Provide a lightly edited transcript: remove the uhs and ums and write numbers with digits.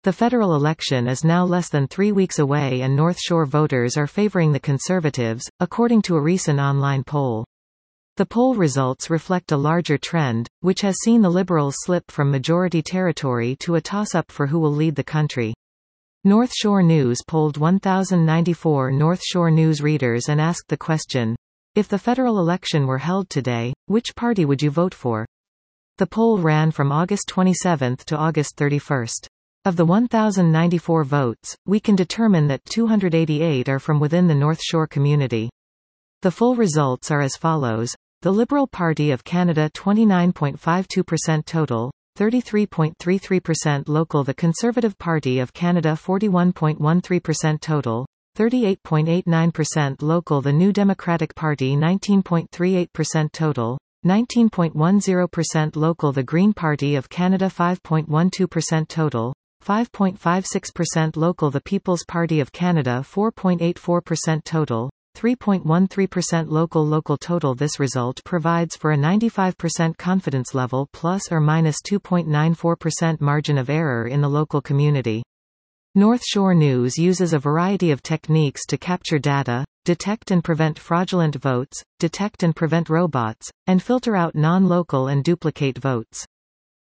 The federal election is now less than 3 weeks away and North Shore voters are favoring the Conservatives, according to a recent online poll. The poll results reflect a larger trend, which has seen the Liberals slip from majority territory to a toss-up for who will lead the country. North Shore News polled 1,094 North Shore News readers and asked the question, "If the federal election were held today, which party would you vote for?" The poll ran from August 27 to August 31. Of the 1,094 votes, we can determine that 288 are from within the North Shore community. The full results are as follows. The Liberal Party of Canada 29.52% total, 33.33% local. The Conservative Party of Canada 41.13% total, 38.89% local. The New Democratic Party 19.38% total, 19.10% local. The Green Party of Canada 5.12% total, 5.56% local. The People's Party of Canada 4.84% total, 3.13% local. Local total. This result provides for a 95% confidence level plus or minus 2.94% margin of error in the local community. North Shore News uses a variety of techniques to capture data, detect and prevent fraudulent votes, detect and prevent robots, and filter out non-local and duplicate votes.